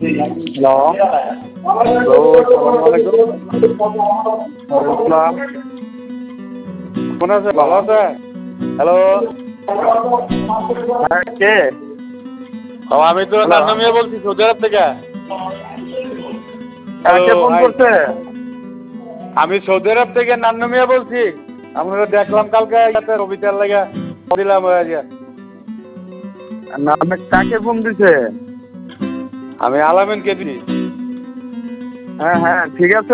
Hello, hello, আসসালামু আলাইকুম। আসসালাম। কেমন আছেন? ভালো আছেন? হ্যালো। হ্যাঁ, কে? আমি তো হ্যালো, নান্নু মিয়া বলছি সৌদি আরব থেকে। হ্যাঁ, হ্যালো, কে ফোন হাই। করছে? আমি সৌদি আরব থেকে নান্নু মিয়া বলছি। আমরা দেখলাম কালকে ইয়াতে কবিতার লাগা দিলাম আজ। না, আপনি কাকে ফোন দিছে? আমি আলামিনকে দিই। হ্যাঁ, হ্যাঁ, ঠিক আছে।